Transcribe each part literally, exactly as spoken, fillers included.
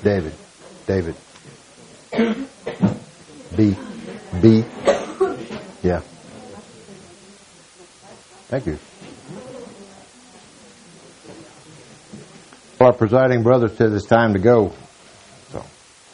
David. David. B. B. Yeah. Thank you. Well, our presiding brother says it's time to go. So,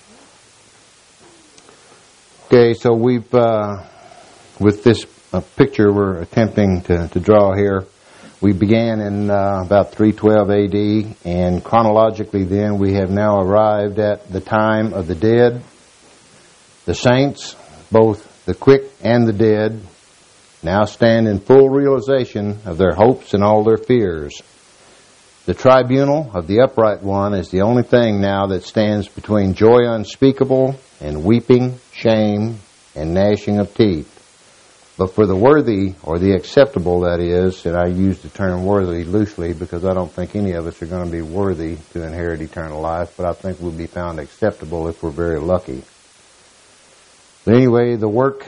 okay, so we've, uh, with this uh, picture we're attempting to, to draw here, we began in uh, about three twelve A D, and chronologically then we have now arrived at the time of the dead. The saints, both the quick and the dead, now stand in full realization of their hopes and all their fears. The tribunal of the upright one is the only thing now that stands between joy unspeakable and weeping, shame, and gnashing of teeth. But for the worthy, or the acceptable, that is, and I use the term worthy loosely because I don't think any of us are going to be worthy to inherit eternal life, but I think we'll be found acceptable if we're very lucky. But anyway, the work,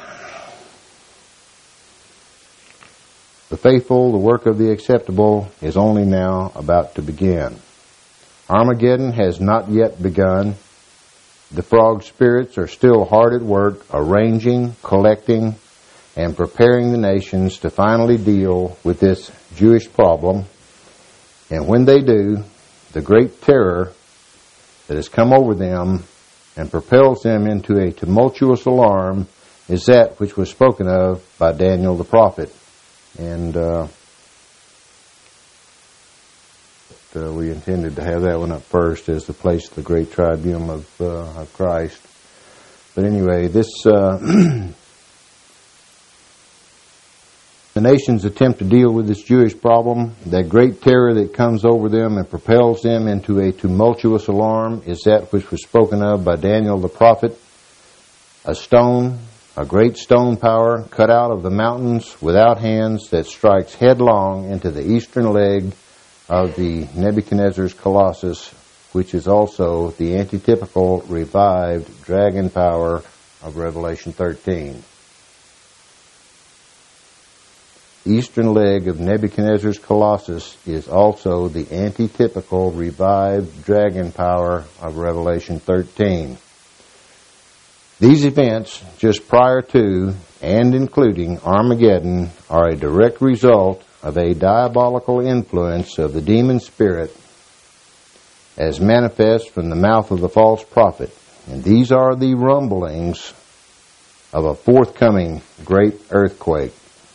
the faithful, the work of the acceptable is only now about to begin. Armageddon has not yet begun. The frog spirits are still hard at work, arranging, collecting, and preparing the nations to finally deal with this Jewish problem. And when they do, the great terror that has come over them and propels them into a tumultuous alarm is that which was spoken of by Daniel the prophet. And uh, uh, we intended to have that one up first as the place of the great tribunal of, uh, of Christ. But anyway, this... Uh, The nations attempt to deal with this Jewish problem. That great terror that comes over them and propels them into a tumultuous alarm is that which was spoken of by Daniel the prophet. A stone, a great stone power cut out of the mountains without hands that strikes headlong into the eastern leg of the Nebuchadnezzar's colossus, which is also the antitypical revived dragon power of Revelation thirteen. Eastern leg of Nebuchadnezzar's colossus is also the antitypical revived dragon power of Revelation thirteen. These events, just prior to and including Armageddon, are a direct result of a diabolical influence of the demon spirit as manifest from the mouth of the false prophet. And these are the rumblings of a forthcoming great earthquake.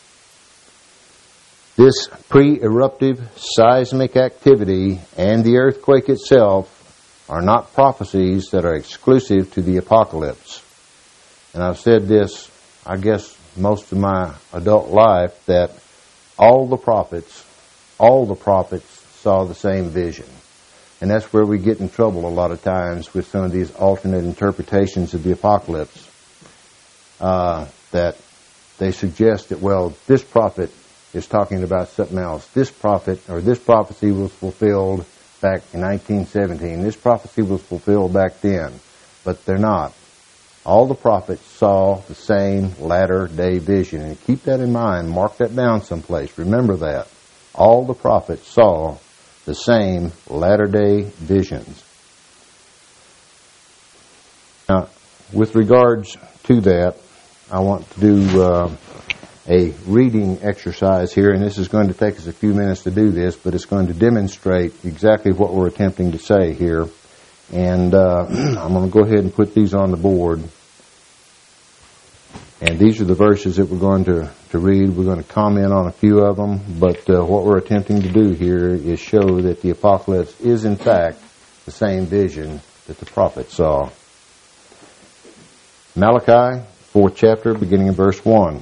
This pre-eruptive seismic activity and the earthquake itself are not prophecies that are exclusive to the apocalypse. And I've said this, I guess, most of my adult life, that all the prophets, all the prophets saw the same vision. And that's where we get in trouble a lot of times with some of these alternate interpretations of the apocalypse. Uh, that they suggest that, well, this prophet is talking about something else. This prophet, or this prophecy was fulfilled back in nineteen seventeen. This prophecy was fulfilled back then. But they're not. All the prophets saw the same latter-day vision. And keep that in mind. Mark that down someplace. Remember that. All the prophets saw the same latter-day visions. Now, with regards to that, I want to do uh, a reading exercise here, and this is going to take us a few minutes to do this, but it's going to demonstrate exactly what we're attempting to say here. And uh, I'm going to go ahead and put these on the board. And these are the verses that we're going to, to read. We're going to comment on a few of them, but uh, what we're attempting to do here is show that the apocalypse is in fact the same vision that the prophet saw. Malachi, fourth chapter, beginning in verse one.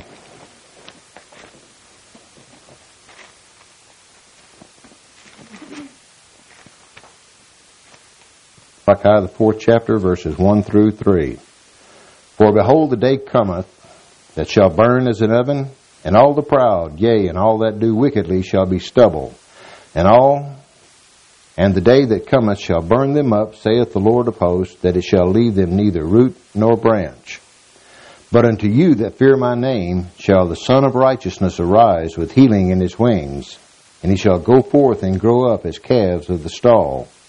Malachi, the fourth chapter, verses one through three. For behold, the day cometh that shall burn as an oven, and all the proud, yea, and all that do wickedly shall be stubble. And all, and the day that cometh shall burn them up, saith the Lord of hosts, that it shall leave them neither root nor branch. But unto you that fear my name shall the Son of Righteousness arise with healing in his wings, and he shall go forth and grow up as calves of the stall.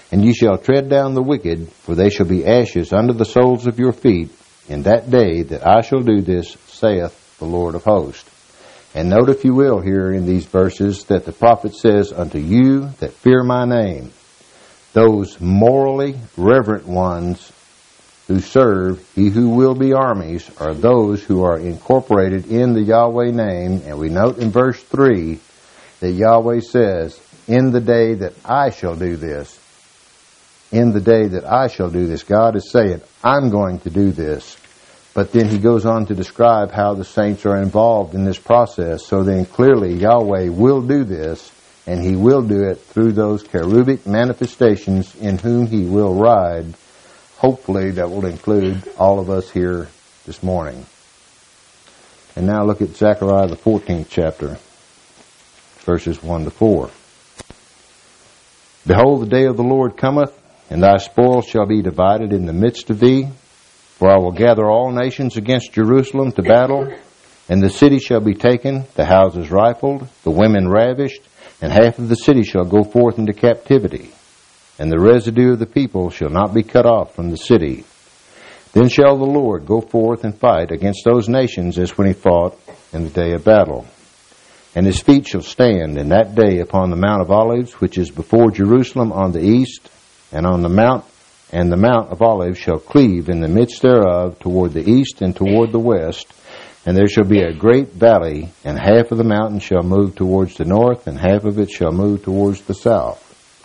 And ye shall tread down the wicked, for they shall be ashes under the soles of your feet, in that day that I shall do this, saith the Lord of hosts. And note, if you will, here in these verses, that the prophet says, unto you that fear my name, those morally reverent ones who serve He who will be armies, are those who are incorporated in the Yahweh name. And we note in verse three that Yahweh says, in the day that I shall do this. In the day that I shall do this. God is saying, I'm going to do this. But then He goes on to describe how the saints are involved in this process. So then clearly Yahweh will do this, and He will do it through those cherubic manifestations in whom He will ride. Hopefully that will include all of us here this morning. And now look at Zechariah the fourteenth chapter, verses one to four. Behold, the day of the Lord cometh, and thy spoil shall be divided in the midst of thee. For I will gather all nations against Jerusalem to battle, and the city shall be taken, the houses rifled, the women ravished, and half of the city shall go forth into captivity. And the residue of the people shall not be cut off from the city. Then shall the Lord go forth and fight against those nations as when He fought in the day of battle. And His feet shall stand in that day upon the Mount of Olives, which is before Jerusalem on the east, and on the mount, and the Mount of Olives shall cleave in the midst thereof toward the east and toward the west. And there shall be a great valley, and half of the mountain shall move towards the north, and half of it shall move towards the south.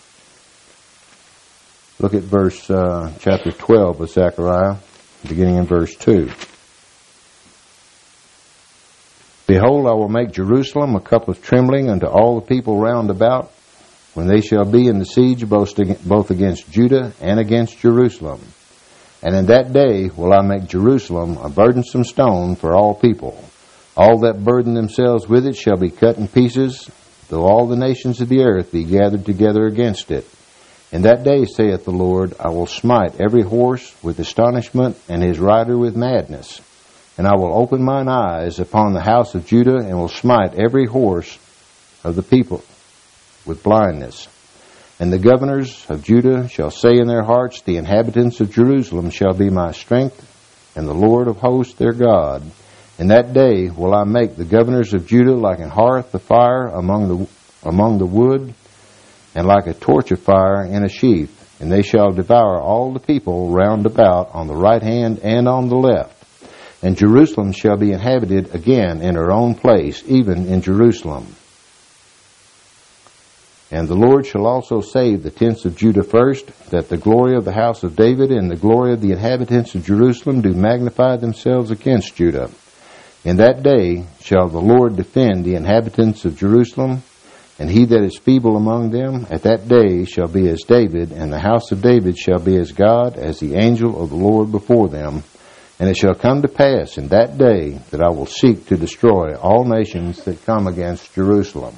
Look at verse uh, chapter twelve of Zechariah, beginning in verse two. Behold, I will make Jerusalem a cup of trembling unto all the people round about, when they shall be in the siege both against Judah and against Jerusalem. And in that day will I make Jerusalem a burdensome stone for all people. All that burden themselves with it shall be cut in pieces, though all the nations of the earth be gathered together against it. In that day, saith the Lord, I will smite every horse with astonishment, and his rider with madness. And I will open mine eyes upon the house of Judah, and will smite every horse of the people with blindness. And the governors of Judah shall say in their hearts, the inhabitants of Jerusalem shall be my strength, and the Lord of hosts their God. In that day will I make the governors of Judah like an hearth of fire among the among the wood, and like a torch of fire in a sheath. And they shall devour all the people round about on the right hand and on the left. And Jerusalem shall be inhabited again in her own place, even in Jerusalem. And the Lord shall also save the tents of Judah first, that the glory of the house of David and the glory of the inhabitants of Jerusalem do magnify themselves against Judah. In that day shall the Lord defend the inhabitants of Jerusalem, and he that is feeble among them at that day shall be as David, and the house of David shall be as God, as the angel of the Lord before them. And it shall come to pass in that day that I will seek to destroy all nations that come against Jerusalem.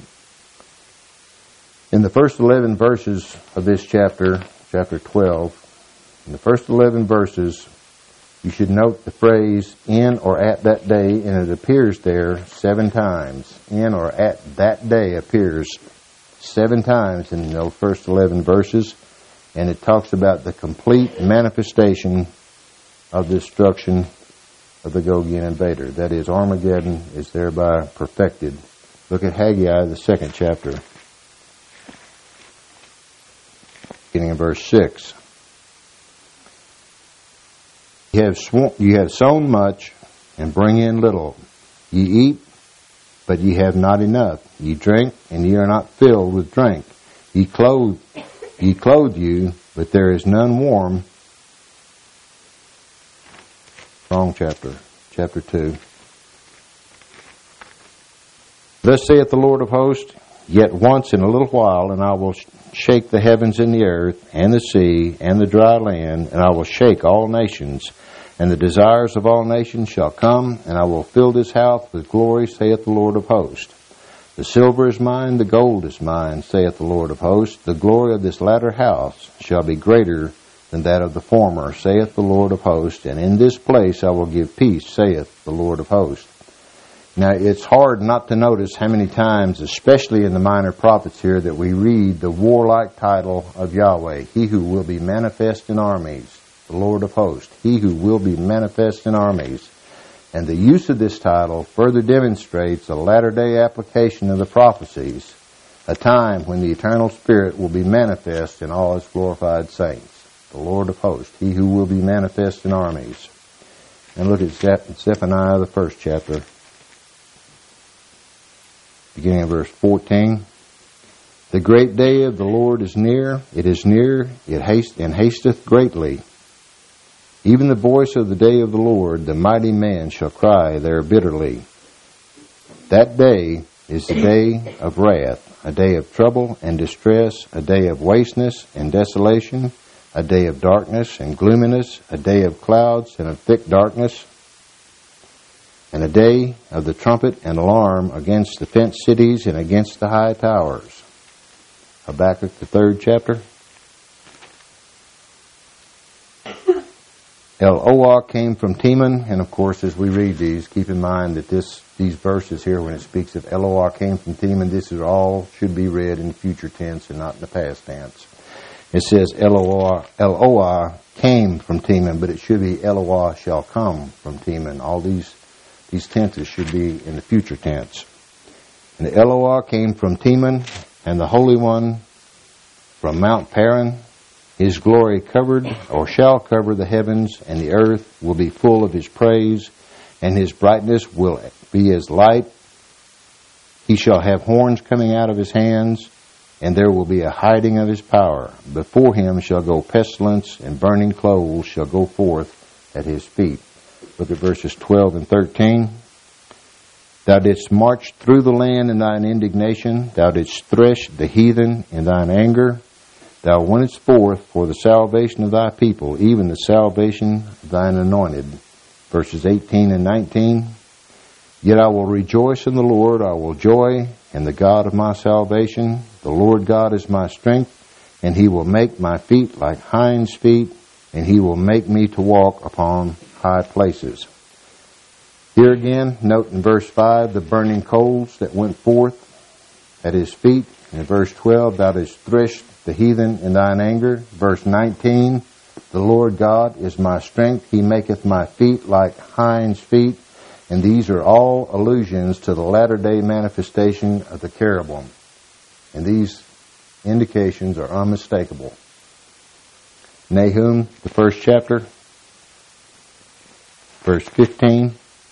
In the first eleven verses of this chapter, chapter twelve, in the first eleven verses, you should note the phrase, in or at that day, and it appears there seven times. In or at that day appears seven times in those first eleven verses, and it talks about the complete manifestation of the destruction of the Gogian invader. That is, Armageddon is thereby perfected. Look at Haggai, the second chapter, beginning in verse six. You have, sw- you have sown much, and bring in little. Ye eat, but ye have not enough. Ye drink, and ye are not filled with drink. Ye clothe, ye clothe you, but there is none warm. Wrong chapter, chapter two. Thus saith the Lord of hosts, yet once in a little while, and I will shake the heavens and the earth, and the sea, and the dry land, and I will shake all nations, and the desires of all nations shall come, and I will fill this house with glory, saith the Lord of hosts. The silver is mine, the gold is mine, saith the Lord of hosts. The glory of this latter house shall be greater than that of the former, saith the Lord of hosts. And in this place I will give peace, saith the Lord of hosts. Now, it's hard not to notice how many times, especially in the minor prophets here, that we read the warlike title of Yahweh, He who will be manifest in armies, the Lord of hosts, He who will be manifest in armies. And the use of this title further demonstrates a latter-day application of the prophecies, a time when the eternal Spirit will be manifest in all His glorified saints, the Lord of hosts, He who will be manifest in armies. And look at Zephaniah, the first chapter, beginning of verse fourteen. The great day of the Lord is near, it is near, it haste and hasteth greatly. Even the voice of the day of the Lord, the mighty man shall cry there bitterly. That day is the day of wrath, a day of trouble and distress, a day of wasteness and desolation, a day of darkness and gloominess, a day of clouds and of thick darkness, and a day of the trumpet and alarm against the fenced cities and against the high towers. Habakkuk, the third chapter. Eloah came from Teman, and of course, as we read these, keep in mind that this these verses here, when it speaks of Eloah came from Teman, this is all should be read in the future tense and not in the past tense. It says Eloah, Eloah came from Teman, but it should be Eloah shall come from Teman. All these these tenses should be in the future tense. And the Eloah came from Teman, and the Holy One from Mount Paran. His glory covered, or shall cover, the heavens, and the earth will be full of His praise, and His brightness will be as light. He shall have horns coming out of His hands, and there will be a hiding of His power. Before Him shall go pestilence, and burning coals shall go forth at His feet. Look at verses twelve and thirteen. Thou didst march through the land in thine indignation. Thou didst thresh the heathen in thine anger. Thou wentest forth for the salvation of thy people, even the salvation of thine anointed. Verses eighteen and nineteen. Yet I will rejoice in the Lord, I will joy in the God of my salvation. The Lord God is my strength, and He will make my feet like hinds' feet, and He will make me to walk upon high places. Here again, note in verse five, the burning coals that went forth at His feet. In verse twelve, thou didst thresh the heathen in thine anger. Verse nineteen, the Lord God is my strength. He maketh my feet like hinds' feet. And these are all allusions to the latter-day manifestation of the cherubim. And these indications are unmistakable. Nahum, the first chapter, verse fifteen.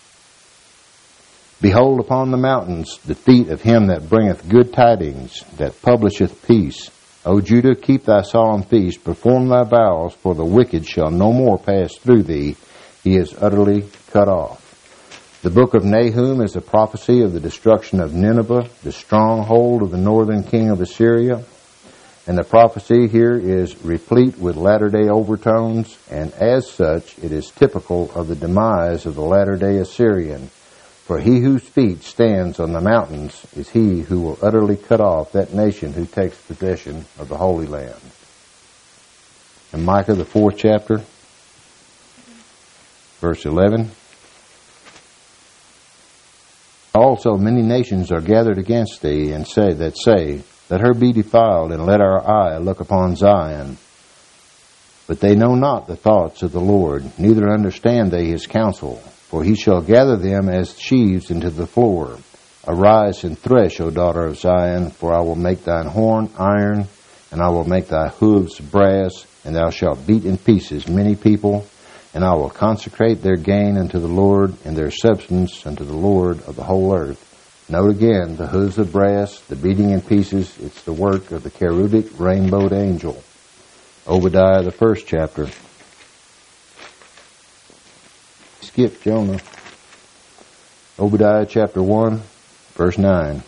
Behold upon the mountains the feet of him that bringeth good tidings, that publisheth peace. O Judah, keep thy solemn feast, perform thy vows, for the wicked shall no more pass through thee. He is utterly cut off. The book of Nahum is a prophecy of the destruction of Nineveh, the stronghold of the northern king of Assyria. And the prophecy here is replete with latter-day overtones, and as such, it is typical of the demise of the latter-day Assyrian. For he whose feet stands on the mountains is he who will utterly cut off that nation who takes possession of the Holy Land. In Micah, the fourth chapter, verse eleven. Also many nations are gathered against thee, and say that say, Let her be defiled, and let our eye look upon Zion. But they know not the thoughts of the Lord, neither understand they His counsel. For He shall gather them as sheaves into the floor. Arise and thresh, O daughter of Zion, for I will make thine horn iron, and I will make thy hooves brass, and thou shalt beat in pieces many people, and I will consecrate their gain unto the Lord, and their substance unto the Lord of the whole earth. Note again, the hooves of brass, the beating in pieces, it's the work of the cherubic rainbowed angel. Obadiah, the first chapter. Skip Jonah. Obadiah chapter one, verse nine.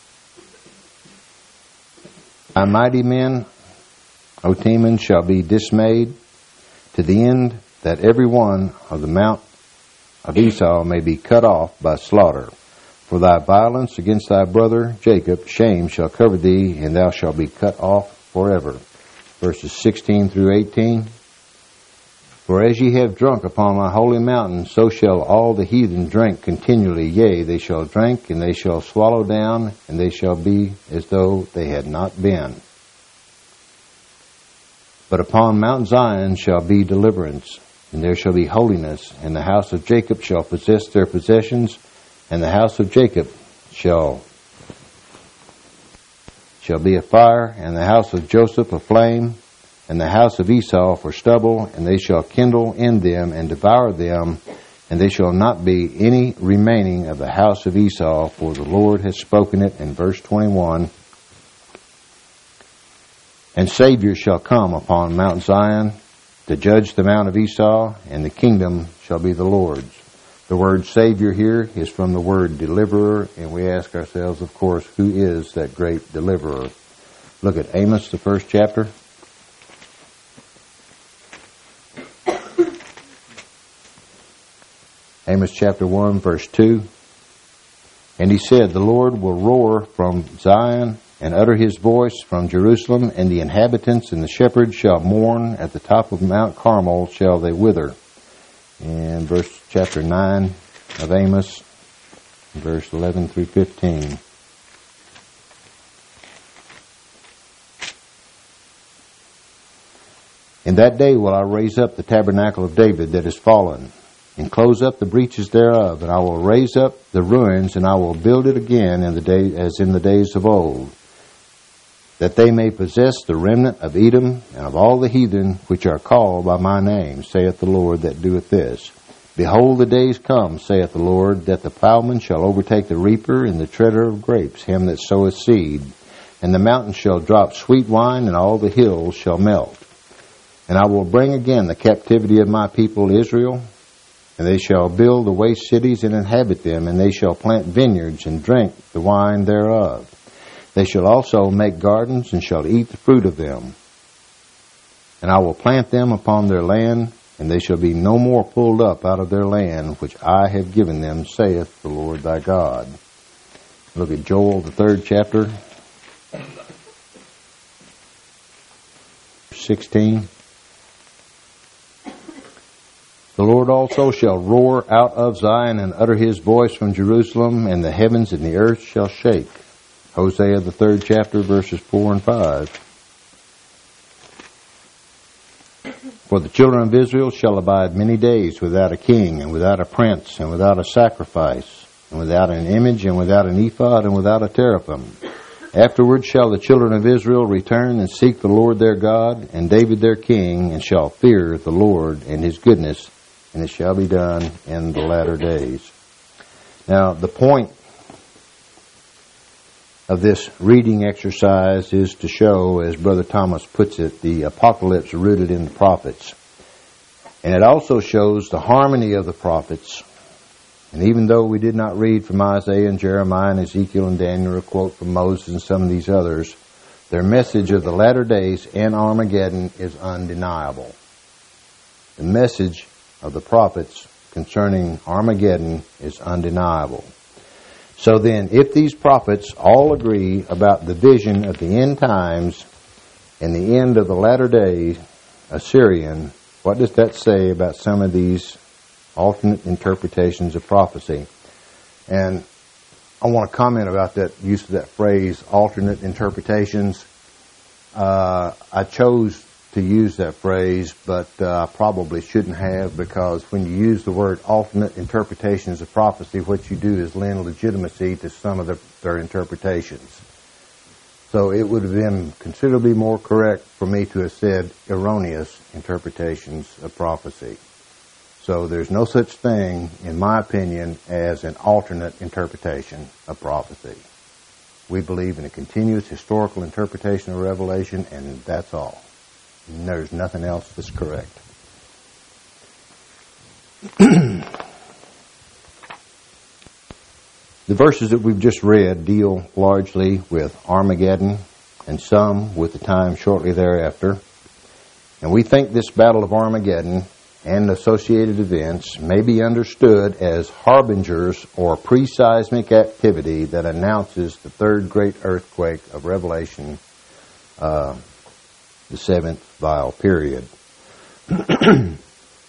Thy mighty men, O Teman, shall be dismayed, to the end that every one of the mount of Esau may be cut off by slaughter. For thy violence against thy brother Jacob, shame shall cover thee, and thou shalt be cut off forever. Verses sixteen through eighteen. For as ye have drunk upon my holy mountain, so shall all the heathen drink continually. Yea, they shall drink, and they shall swallow down, and they shall be as though they had not been. But upon Mount Zion shall be deliverance, and there shall be holiness, and the house of Jacob shall possess their possessions, and the house of Jacob shall shall be a fire, and the house of Joseph a flame, and the house of Esau for stubble, and they shall kindle in them and devour them, and there shall not be any remaining of the house of Esau, for the Lord has spoken it. In verse twenty-one, and Savior shall come upon Mount Zion to judge the mount of Esau, and the kingdom shall be the Lord's. The word Savior here is from the word deliverer, and we ask ourselves, of course, who is that great deliverer? Look at Amos, the first chapter. Amos chapter one, verse two. And he said, the Lord will roar from Zion and utter his voice from Jerusalem, and the inhabitants and the shepherds shall mourn. At the top of Mount Carmel shall they wither. And verse chapter nine of Amos, verse eleven through fifteen. In that day will I raise up the tabernacle of David that is fallen, and close up the breaches thereof, and I will raise up the ruins, and I will build it again in the day as in the days of old, that they may possess the remnant of Edom and of all the heathen which are called by my name, saith the Lord that doeth this. Behold, the days come, saith the Lord, that the plowman shall overtake the reaper, and the treader of grapes him that soweth seed. And the mountains shall drop sweet wine, and all the hills shall melt. And I will bring again the captivity of my people Israel, and they shall build the waste cities and inhabit them, and they shall plant vineyards and drink the wine thereof. They shall also make gardens, and shall eat the fruit of them. And I will plant them upon their land, and they shall be no more pulled up out of their land, which I have given them, saith the Lord thy God. Look at Joel, the third chapter, sixteen. The Lord also shall roar out of Zion, and utter his voice from Jerusalem, and the heavens and the earth shall shake. Hosea, the third chapter, verses four and five. For the children of Israel shall abide many days without a king, and without a prince, and without a sacrifice, and without an image, and without an ephod, and without a teraphim. Afterward shall the children of Israel return and seek the Lord their God, and David their king, and shall fear the Lord and his goodness, and it shall be done in the latter days. Now, the point of this reading exercise is to show, as Brother Thomas puts it, the apocalypse rooted in the prophets. And it also shows the harmony of the prophets. And even though we did not read from Isaiah and Jeremiah and Ezekiel and Daniel, or quote from Moses and some of these others, their message of the latter days and Armageddon is undeniable. The message of the prophets concerning Armageddon is undeniable. So then, if these prophets all agree about the vision of the end times and the end of the latter days, Assyrian, what does that say about some of these alternate interpretations of prophecy? And I want to comment about that use of that phrase, alternate interpretations. Uh, I chose to use that phrase, but uh, I probably shouldn't have, because when you use the word alternate interpretations of prophecy, what you do is lend legitimacy to some of the, their interpretations. So it would have been considerably more correct for me to have said erroneous interpretations of prophecy. So there's no such thing, in my opinion, as an alternate interpretation of prophecy. We believe in a continuous historical interpretation of Revelation, and that's all. And there's nothing else that's correct. The verses that we've just read deal largely with Armageddon and some with the time shortly thereafter. And we think this Battle of Armageddon and associated events may be understood as harbingers or pre-seismic activity that announces the third great earthquake of Revelation, uh, the seventh vial period.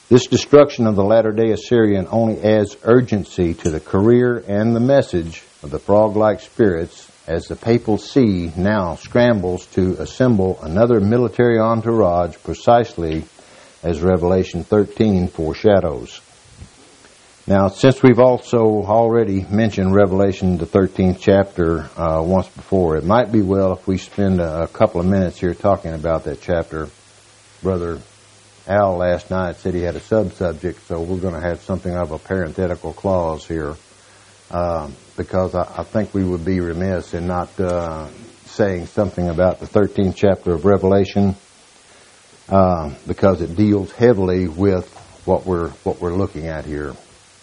This destruction of the latter-day Assyrian only adds urgency to the career and the message of the frog-like spirits as the papal see now scrambles to assemble another military entourage precisely as Revelation thirteen foreshadows. Now, since we've also already mentioned Revelation, the thirteenth chapter, uh, once before, it might be well if we spend a, a couple of minutes here talking about that chapter. Brother Al last night said he had a sub-subject, so we're going to have something of a parenthetical clause here, uh, because I, I think we would be remiss in not uh, saying something about the thirteenth chapter of Revelation, uh, because it deals heavily with what we're what we're looking at here.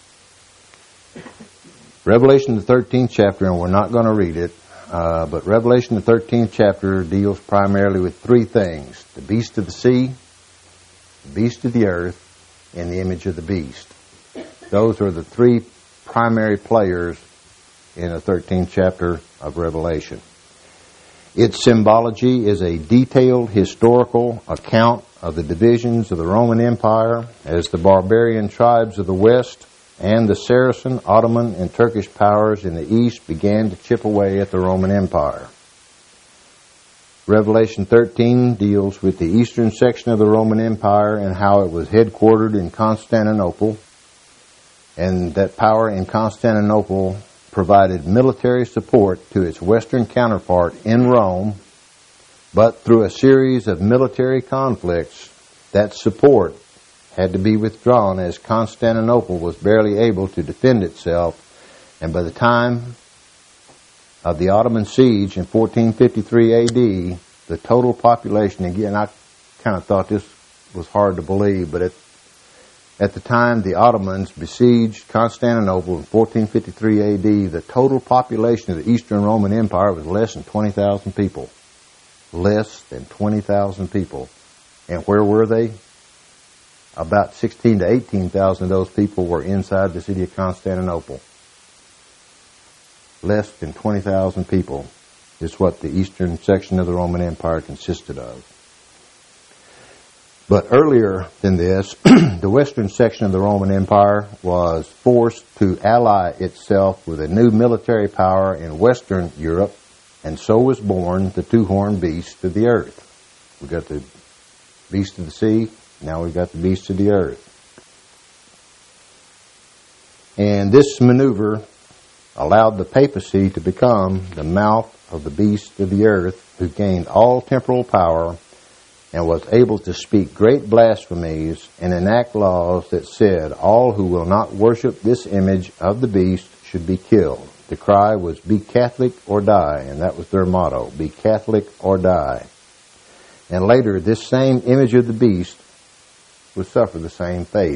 Revelation, the thirteenth chapter, and we're not going to read it, uh, but Revelation, the thirteenth chapter, deals primarily with three things: the beast of the sea, the beast of the earth, and the image of the beast. Those are the three primary players in the thirteenth chapter of Revelation. Its symbology is a detailed historical account of the divisions of the Roman Empire as the barbarian tribes of the West and the Saracen, Ottoman, and Turkish powers in the East began to chip away at the Roman Empire. Revelation thirteen deals with the eastern section of the Roman Empire and how it was headquartered in Constantinople, and that power in Constantinople provided military support to its western counterpart in Rome, but through a series of military conflicts, that support had to be withdrawn as Constantinople was barely able to defend itself, and by the time of the Ottoman siege in fourteen fifty-three A D, the total population, again, I kind of thought this was hard to believe, but at, at the time the Ottomans besieged Constantinople in fourteen fifty-three A D, the total population of the Eastern Roman Empire was less than twenty thousand people. Less than twenty thousand people. And where were they? About sixteen to eighteen thousand of those people were inside the city of Constantinople. Less than twenty thousand people is what the eastern section of the Roman Empire consisted of. But earlier than this, the western section of the Roman Empire was forced to ally itself with a new military power in Western Europe, and so was born the two-horned beast of the earth. We got the beast of the sea, now we've got the beast of the earth. And this maneuver allowed the papacy to become the mouth of the beast of the earth, who gained all temporal power and was able to speak great blasphemies and enact laws that said all who will not worship this image of the beast should be killed. The cry was, "Be Catholic or die," and that was their motto, "Be Catholic or die." And later, this same image of the beast would suffer the same fate.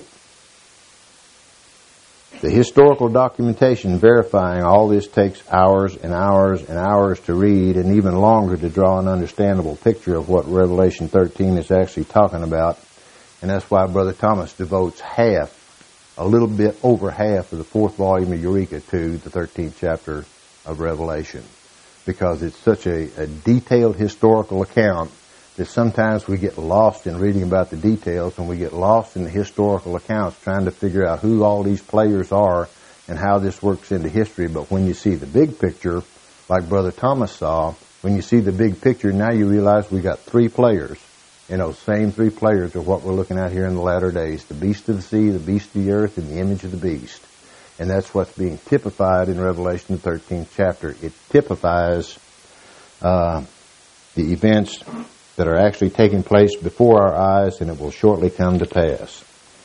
The historical documentation verifying all this takes hours and hours and hours to read, and even longer to draw an understandable picture of what Revelation thirteen is actually talking about. And that's why Brother Thomas devotes half, a little bit over half of the fourth volume of Eureka to the thirteenth chapter of Revelation, because it's such a, a detailed historical account that sometimes we get lost in reading about the details, and we get lost in the historical accounts trying to figure out who all these players are and how this works into history. But when you see the big picture, like Brother Thomas saw, when you see the big picture, now you realize we got three players. And those same three players are what we're looking at here in the latter days: the beast of the sea, the beast of the earth, and the image of the beast. And that's what's being typified in Revelation the thirteenth chapter. It typifies uh, the events that are actually taking place before our eyes, and it will shortly come to pass.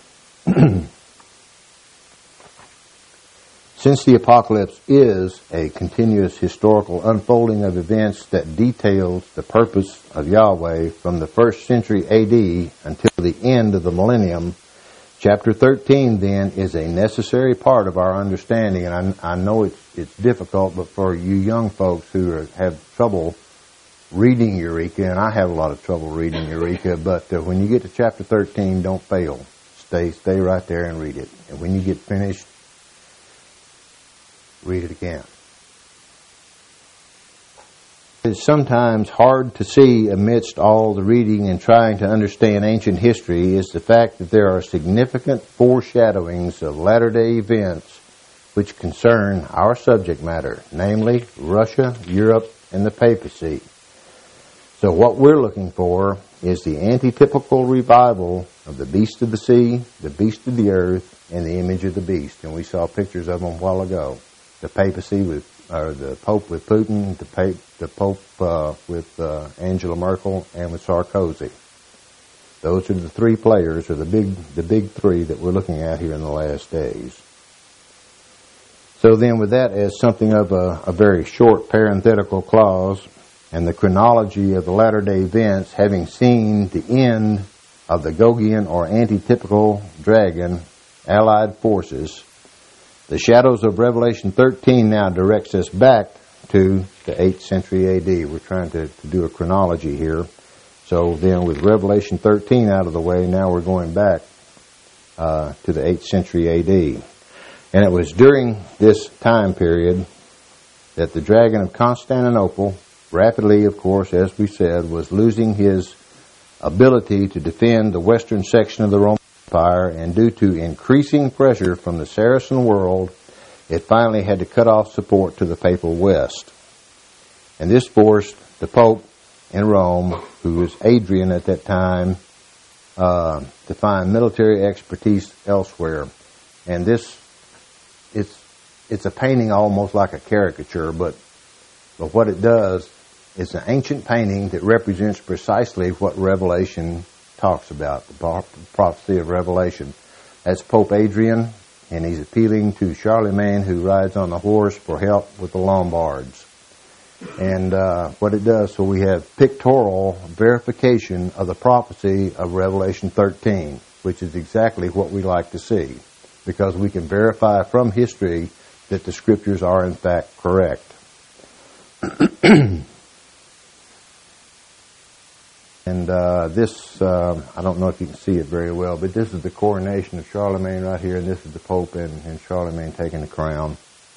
Since the apocalypse is a continuous historical unfolding of events that details the purpose of Yahweh from the first century A D until the end of the millennium, chapter thirteen then is a necessary part of our understanding. And I, I know it's, it's difficult, but for you young folks who are, have trouble reading Eureka, and I have a lot of trouble reading Eureka, but uh, when you get to chapter thirteen, don't fail. Stay, stay right there and read it. And when you get finished, read it again. It's sometimes hard to see amidst all the reading and trying to understand ancient history is the fact that there are significant foreshadowings of latter-day events which concern our subject matter, namely Russia, Europe, and the papacy. So what we're looking for is the antitypical revival of the beast of the sea, the beast of the earth, and the image of the beast. And we saw pictures of them a while ago. The papacy with or the Pope with Putin, the, pa- the Pope uh, with uh, Angela Merkel, and with Sarkozy. Those are the three players, or the big, the big three that we're looking at here in the last days. So then, with that as something of a, a very short parenthetical clause, and the chronology of the latter-day events, having seen the end of the Gogian or antitypical dragon allied forces, the shadows of Revelation thirteen now directs us back to the eighth century A D. We're trying to, to do a chronology here. So then with Revelation thirteen out of the way, now we're going back uh, to the eighth century A D. And it was during this time period that the dragon of Constantinople, rapidly, of course, as we said, was losing his ability to defend the western section of the Roman Empire, and due to increasing pressure from the Saracen world, it finally had to cut off support to the Papal West. And this forced the Pope in Rome, who was Adrian at that time, uh, to find military expertise elsewhere. And this, it's it's a painting almost like a caricature, but but what it does, it's an ancient painting that represents precisely what Revelation talks about, the prophecy of Revelation. That's Pope Adrian, and he's appealing to Charlemagne, who rides on the horse, for help with the Lombards. And uh, what it does, so we have pictorial verification of the prophecy of Revelation thirteen, which is exactly what we like to see, because we can verify from history that the scriptures are in fact correct. And uh, this, uh, I don't know if you can see it very well, but this is the coronation of Charlemagne right here, and this is the Pope and, and Charlemagne taking the crown.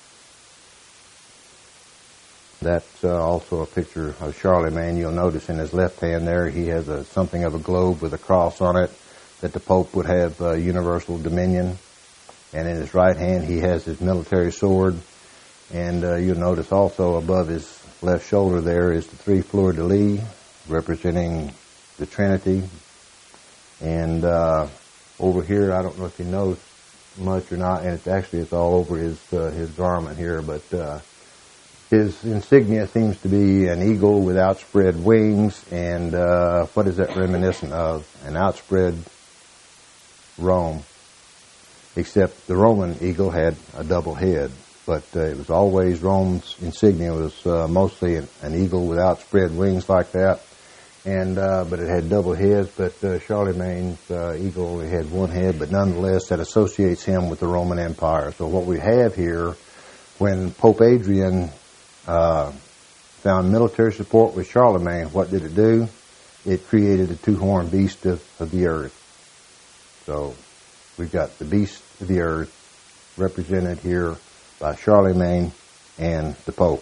That's uh, also a picture of Charlemagne. You'll notice in his left hand there, he has a, something of a globe with a cross on it, that the Pope would have uh, universal dominion. And in his right hand, he has his military sword. And uh, you'll notice also above his left shoulder there is the three fleurs-de-lis, representing the Trinity. And uh, over here, I don't know if you know much or not, and it's actually it's all over his uh, his garment here, but uh, his insignia seems to be an eagle with outspread wings. And uh, what is that reminiscent of? An outspread Rome, except the Roman eagle had a double head. But uh, it was always, Rome's insignia was uh, mostly an, an eagle with outspread wings like that. And uh, but it had double heads. But uh, Charlemagne's uh, eagle only had one head, but nonetheless that associates him with the Roman Empire. So what we have here, when Pope Adrian uh, found military support with Charlemagne, what did it do? It created the two-horned beast of, of the earth. So we've got the beast of the earth represented here by Charlemagne and the Pope.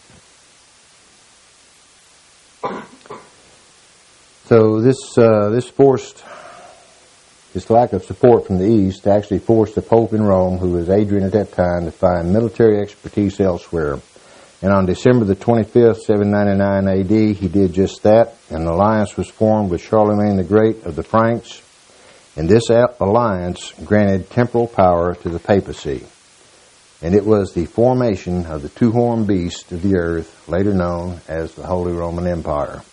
So this uh, this forced, this lack of support from the East actually forced the Pope in Rome, who was Adrian at that time, to find military expertise elsewhere. And on December the twenty-fifth, seven ninety-nine A D, he did just that. An alliance was formed with Charlemagne the Great of the Franks. And this alliance granted temporal power to the papacy. And it was the formation of the two-horned beast of the earth, later known as the Holy Roman Empire.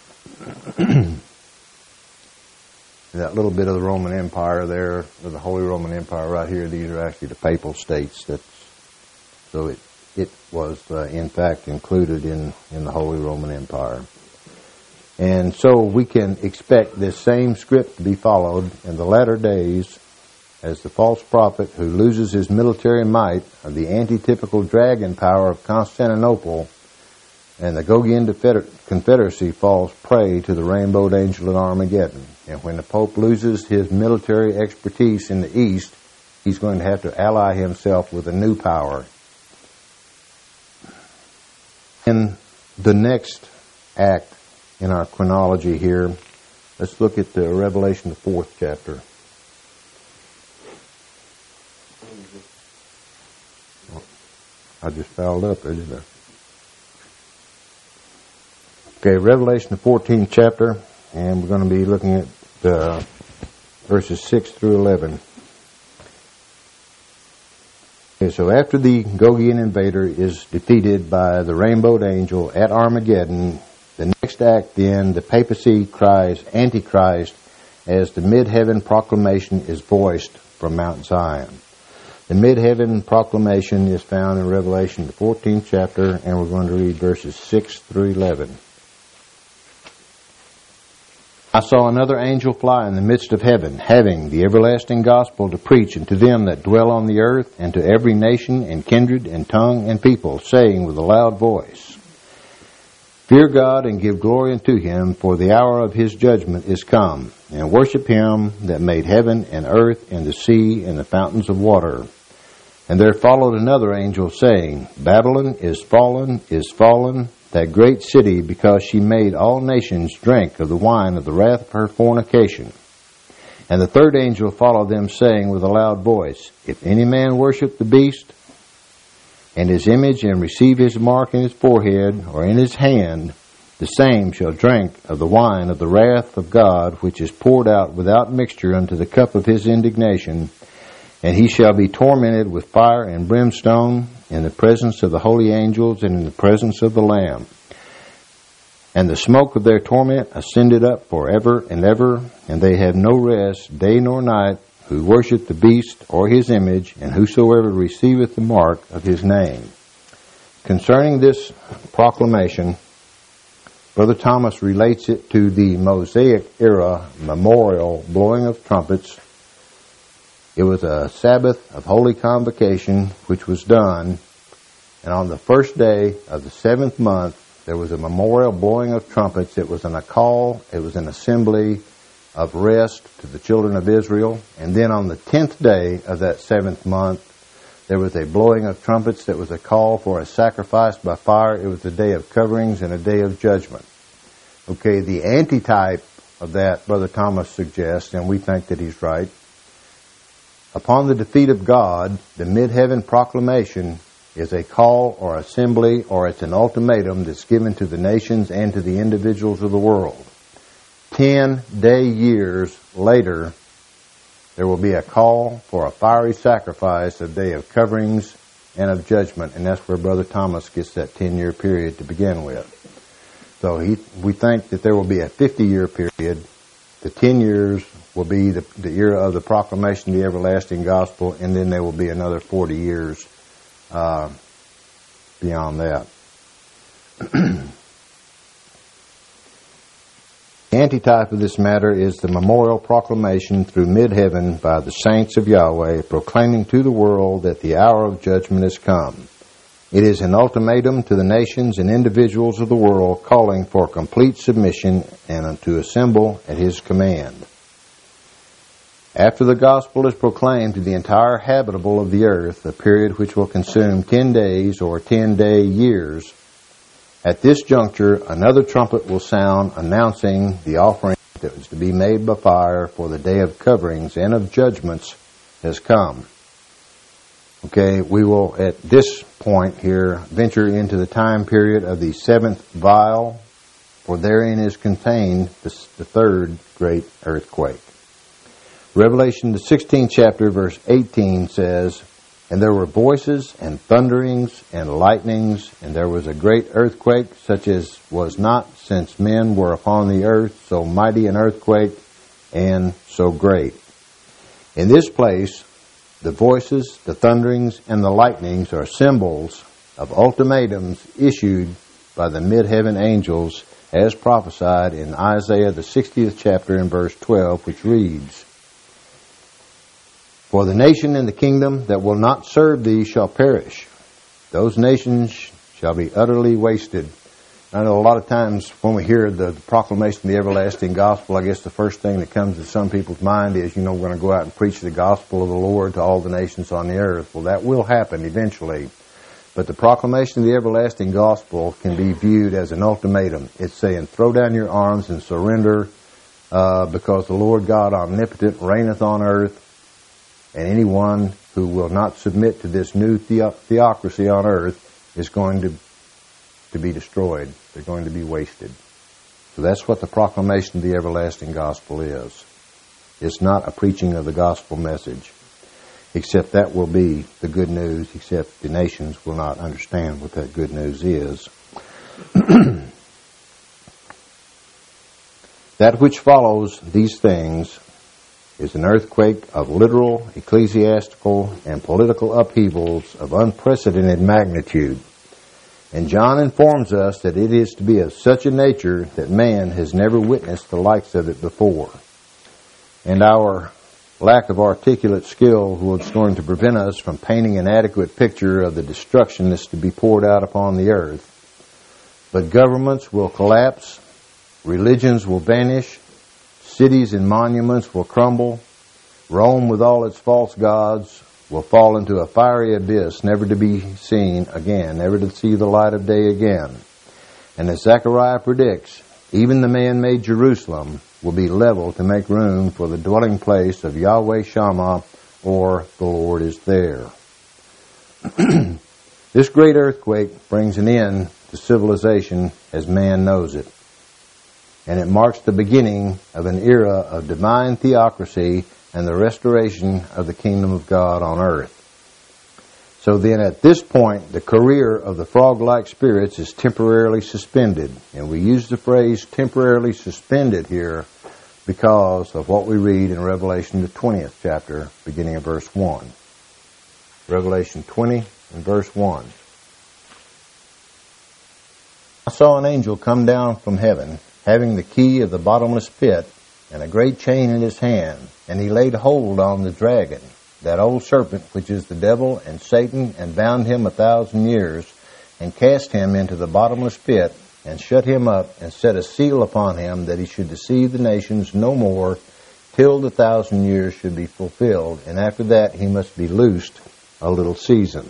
That little bit of the Roman Empire there, or the Holy Roman Empire right here, these are actually the papal states. That's, so it, it was, uh, in fact, included in, in the Holy Roman Empire. And so we can expect this same script to be followed in the latter days, as the false prophet who loses his military might of the antitypical dragon power of Constantinople and the Gogian Confederacy falls prey to the rainbowed angel at Armageddon. And when the Pope loses his military expertise in the East, he's going to have to ally himself with a new power. And the next act in our chronology here, let's look at the Revelation, the fourth chapter. I just fouled up there, didn't I? Okay, Revelation, the fourteenth chapter, and we're going to be looking at the verses six through eleven. Okay, so after the Gogian invader is defeated by the rainbowed angel at Armageddon, the next act then, the papacy cries Antichrist as the mid-heaven proclamation is voiced from Mount Zion. The mid-heaven proclamation is found in Revelation, the fourteenth chapter, and we're going to read verses six through eleven. I saw another angel fly in the midst of heaven, having the everlasting gospel to preach unto them that dwell on the earth, and to every nation and kindred and tongue and people, saying with a loud voice, Fear God and give glory unto Him, for the hour of His judgment is come, and worship Him that made heaven and earth and the sea and the fountains of water. And there followed another angel, saying, Babylon is fallen, is fallen, that great city, because she made all nations drink of the wine of the wrath of her fornication. And the third angel followed them, saying with a loud voice, If any man worship the beast and his image, and receive his mark in his forehead or in his hand, the same shall drink of the wine of the wrath of God, which is poured out without mixture unto the cup of his indignation, and he shall be tormented with fire and brimstone in the presence of the holy angels and in the presence of the Lamb. And the smoke of their torment ascended up forever and ever, and they have no rest day nor night, who worship the beast or his image, and whosoever receiveth the mark of his name. Concerning this proclamation, Brother Thomas relates it to the Mosaic era memorial blowing of trumpets. It was a Sabbath of holy convocation which was done, and on the first day of the seventh month there was a memorial blowing of trumpets. It was an, a call, it was an assembly of rest to the children of Israel, and then on the tenth day of that seventh month there was a blowing of trumpets that was a call for a sacrifice by fire. It was a day of coverings and a day of judgment. Okay, the antitype of that, Brother Thomas suggests, and we think that he's right, upon the defeat of God, the mid-heaven proclamation is a call or assembly, or it's an ultimatum that's given to the nations and to the individuals of the world. Ten day years later, there will be a call for a fiery sacrifice, a day of coverings and of judgment, and that's where Brother Thomas gets that ten-year period to begin with. So he, we think that there will be a fifty-year period. The ten years will be the, the era of the proclamation of the everlasting gospel, and then there will be another forty years uh, beyond that. The antitype of this matter is the memorial proclamation through mid-heaven by the saints of Yahweh, proclaiming to the world that the hour of judgment is come. It is an ultimatum to the nations and individuals of the world, calling for complete submission and to assemble at His command. After the gospel is proclaimed to the entire habitable of the earth, a period which will consume ten days or ten day years, at this juncture another trumpet will sound, announcing the offering that was to be made by fire for the day of coverings and of judgments has come. Okay, we will at this point here venture into the time period of the seventh vial, for therein is contained the, the third great earthquake. Revelation, the sixteenth chapter, verse eighteen says, And there were voices and thunderings and lightnings, and there was a great earthquake, such as was not since men were upon the earth, so mighty an earthquake and so great. In this place, the voices, the thunderings, and the lightnings are symbols of ultimatums issued by the mid-heaven angels as prophesied in Isaiah, the sixtieth chapter, in verse twelve, which reads, For the nation and the kingdom that will not serve thee shall perish. Those nations shall be utterly wasted. I know a lot of times when we hear the, the proclamation of the everlasting gospel, I guess the first thing that comes to some people's mind is, you know, we're going to go out and preach the gospel of the Lord to all the nations on the earth. Well, that will happen eventually. But the proclamation of the everlasting gospel can be viewed as an ultimatum. It's saying, throw down your arms and surrender, uh, because the Lord God omnipotent reigneth on earth, and anyone who will not submit to this new theo- theocracy on earth is going to, to be destroyed. They're going to be wasted. So that's what the proclamation of the everlasting gospel is. It's not a preaching of the gospel message, except that will be the good news, except the nations will not understand what that good news is. That which follows these things is an earthquake of literal, ecclesiastical, and political upheavals of unprecedented magnitude. And John informs us that it is to be of such a nature that man has never witnessed the likes of it before. And our lack of articulate skill was going to prevent us from painting an adequate picture of the destruction that's to be poured out upon the earth. But governments will collapse, religions will vanish, cities and monuments will crumble, Rome with all its false gods will fall into a fiery abyss, never to be seen again, never to see the light of day again. And as Zechariah predicts, even the man-made Jerusalem will be leveled to make room for the dwelling place of Yahweh Shammah, or the Lord is there. This great earthquake brings an end to civilization as man knows it. And it marks the beginning of an era of divine theocracy and the restoration of the kingdom of God on earth. So then at this point, the career of the frog-like spirits is temporarily suspended. And we use the phrase temporarily suspended here because of what we read in Revelation, the twentieth chapter, beginning of verse one. Revelation twenty and verse one. I saw an angel come down from heaven, having the key of the bottomless pit, and a great chain in his hand. And he laid hold on the dragon, that old serpent, which is the devil and Satan, and bound him a thousand years, and cast him into the bottomless pit, and shut him up, and set a seal upon him, that he should deceive the nations no more, till the thousand years should be fulfilled. And after that he must be loosed a little season.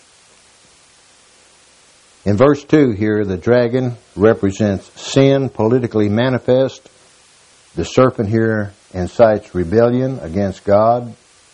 In verse two here, the dragon represents sin politically manifest. The serpent here incites rebellion against God,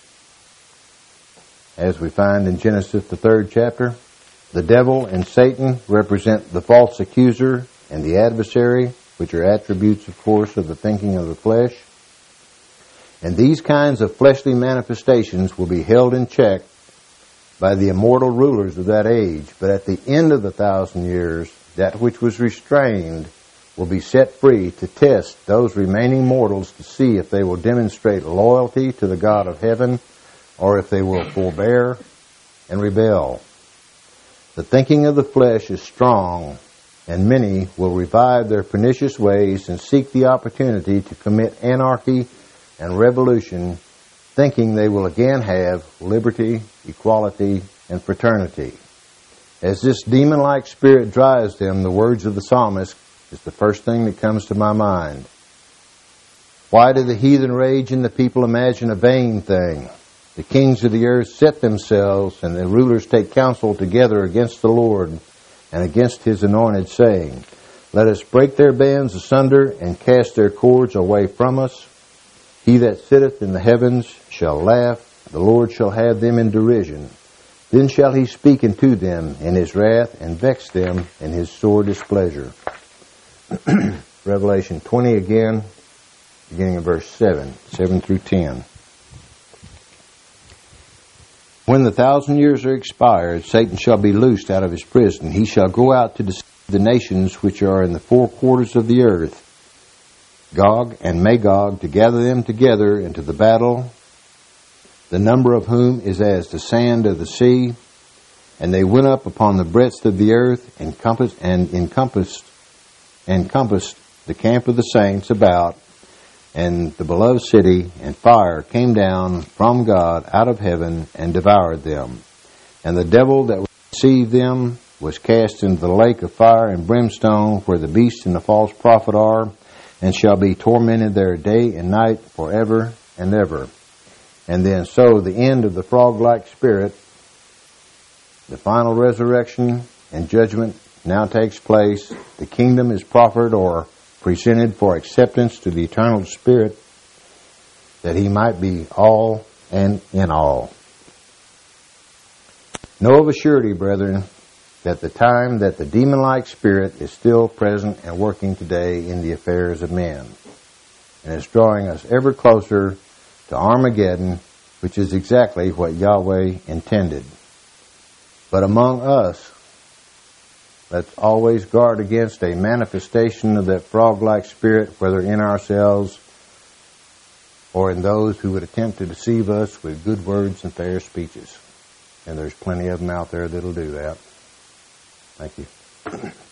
as we find in Genesis, the third chapter. The devil and Satan represent the false accuser and the adversary, which are attributes, of course, of the thinking of the flesh. And these kinds of fleshly manifestations will be held in check by the immortal rulers of that age. But at the end of the thousand years, that which was restrained will be set free to test those remaining mortals to see if they will demonstrate loyalty to the God of heaven or if they will forbear and rebel. The thinking of the flesh is strong, and many will revive their pernicious ways and seek the opportunity to commit anarchy and revolution, thinking they will again have liberty, equality, and fraternity. As this demon-like spirit drives them, the words of the psalmist is the first thing that comes to my mind. Why do the heathen rage and the people imagine a vain thing? The kings of the earth set themselves, and the rulers take counsel together against the Lord and against his anointed, saying, let us break their bands asunder and cast their cords away from us. He that sitteth in the heavens shall laugh, the Lord shall have them in derision. Then shall he speak unto them in his wrath, and vex them in his sore displeasure. Revelation twenty again, beginning of verse seven, seven through ten. When the thousand years are expired, Satan shall be loosed out of his prison. He shall go out to deceive the nations which are in the four quarters of the earth, Gog and Magog, to gather them together into the battle, the number of whom is as the sand of the sea. And they went up upon the breadth of the earth, and encompassed and encompassed encompassed the camp of the saints about, and the beloved city, and fire came down from God out of heaven and devoured them. And the devil that deceived them was cast into the lake of fire and brimstone, where the beast and the false prophet are, and shall be tormented there day and night forever and ever. And then so the end of the frog-like spirit The final resurrection and judgment now takes place. The kingdom is proffered or presented for acceptance to the eternal Spirit, that he might be all and in all. Know of a surety, brethren, that the time that the demon-like spirit is still present and working today in the affairs of men, and is drawing us ever closer to Armageddon, which is exactly what Yahweh intended. But among us, let's always guard against a manifestation of that frog-like spirit, whether in ourselves or in those who would attempt to deceive us with good words and fair speeches. And there's plenty of them out there that'll do that. Thank you.